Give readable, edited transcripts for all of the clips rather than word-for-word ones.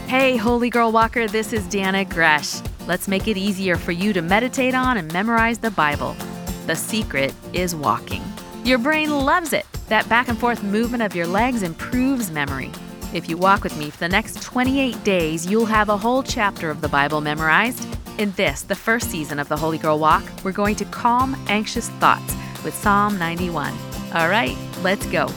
Hey, Holy Girl Walker, this is Dana Gresh. Let's make it easier for you to meditate on and memorize the Bible. The secret is walking. Your brain loves it. That back and forth movement of your legs improves memory. If you walk with me for the next 28 days, you'll have a whole chapter of the Bible memorized. In this, the first season of the Holy Girl Walk, we're going to calm anxious thoughts with Psalm 91. All right, let's go.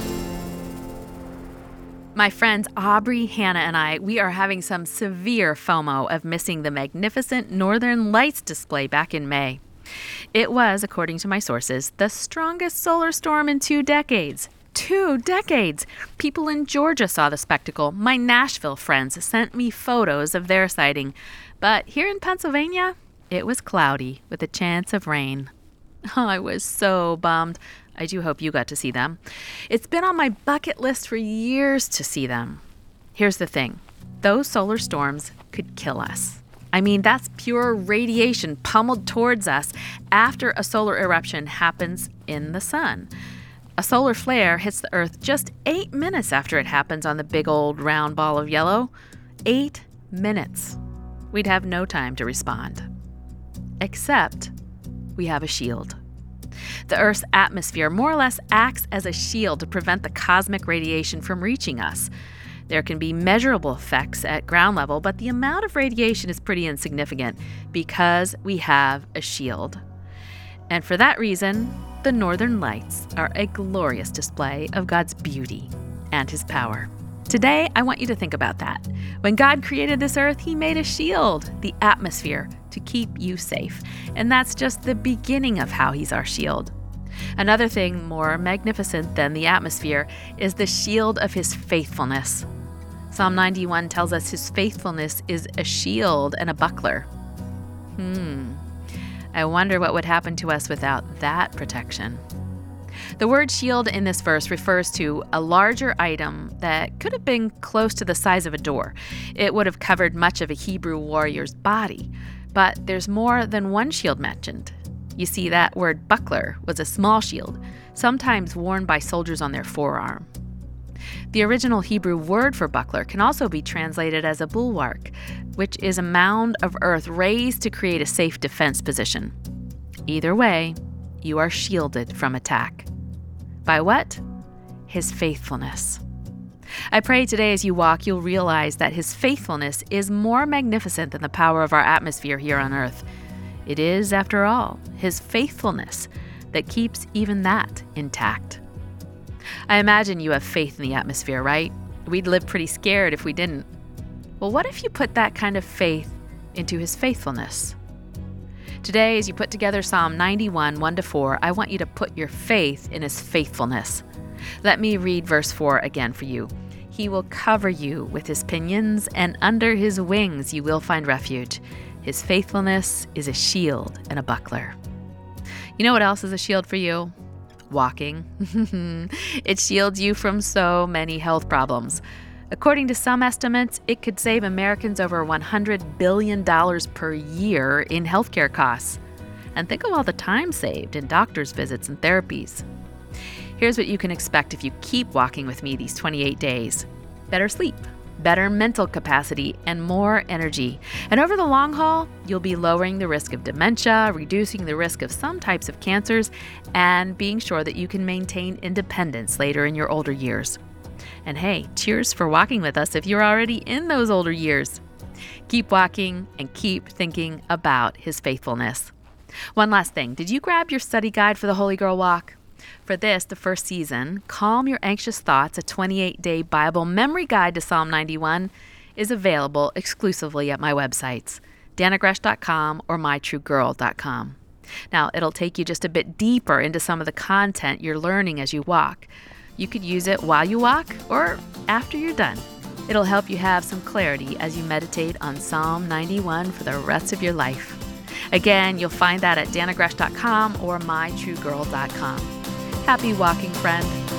My friends Aubrey, Hannah, and I, we are having some severe FOMO of missing the magnificent Northern Lights display back in May. It was, according to my sources, the strongest solar storm in 2 decades. 2 decades! People in Georgia saw the spectacle. My Nashville friends sent me photos of their sighting. But here in Pennsylvania, it was cloudy with a chance of rain. Oh, I was so bummed. I do hope you got to see them. It's been on my bucket list for years to see them. Here's the thing. Those solar storms could kill us. I mean, that's pure radiation pummeled towards us after a solar eruption happens in the sun. A solar flare hits the Earth just 8 minutes after it happens on the big old round ball of yellow. 8 minutes. We'd have no time to respond. Except we have a shield. The Earth's atmosphere more or less acts as a shield to prevent the cosmic radiation from reaching us. There can be measurable effects at ground level, but the amount of radiation is pretty insignificant because we have a shield. And for that reason, the Northern Lights are a glorious display of God's beauty and His power. Today, I want you to think about that. When God created this earth, He made a shield, the atmosphere, to keep you safe. And that's just the beginning of how He's our shield. Another thing more magnificent than the atmosphere is the shield of His faithfulness. Psalm 91 tells us His faithfulness is a shield and a buckler. I wonder what would happen to us without that protection. The word shield in this verse refers to a larger item that could have been close to the size of a door. It would have covered much of a Hebrew warrior's body. But there's more than one shield mentioned. You see, that word buckler was a small shield, sometimes worn by soldiers on their forearm. The original Hebrew word for buckler can also be translated as a bulwark, which is a mound of earth raised to create a safe defense position. Either way, you are shielded from attack. By what? His faithfulness. I pray today as you walk, you'll realize that His faithfulness is more magnificent than the power of our atmosphere here on earth. It is, after all, His faithfulness that keeps even that intact. I imagine you have faith in the atmosphere, right? We'd live pretty scared if we didn't. Well, what if you put that kind of faith into His faithfulness? Today, as you put together Psalm 91, 1-4, I want you to put your faith in His faithfulness. Let me read verse 4 again for you. He will cover you with His pinions, and under His wings you will find refuge. His faithfulness is a shield and a buckler. You know what else is a shield for you? Walking. It shields you from so many health problems. According to some estimates, it could save Americans over $100 billion per year in healthcare costs. And think of all the time saved in doctor's visits and therapies. Here's what you can expect if you keep walking with me these 28 days. Better sleep, better mental capacity, and more energy. And over the long haul, you'll be lowering the risk of dementia, reducing the risk of some types of cancers, and being sure that you can maintain independence later in your older years. And hey, cheers for walking with us if you're already in those older years. Keep walking and keep thinking about His faithfulness. One last thing, did you grab your study guide for the Holy Girl Walk? For this, the first season, Calm Your Anxious Thoughts, a 28-day Bible memory guide to Psalm 91, is available exclusively at my websites, danagresh.com or mytruegirl.com. Now, it'll take you just a bit deeper into some of the content you're learning as you walk. You could use it while you walk or after you're done. It'll help you have some clarity as you meditate on Psalm 91 for the rest of your life. Again, you'll find that at danagresh.com or mytruegirl.com. Happy walking, friend.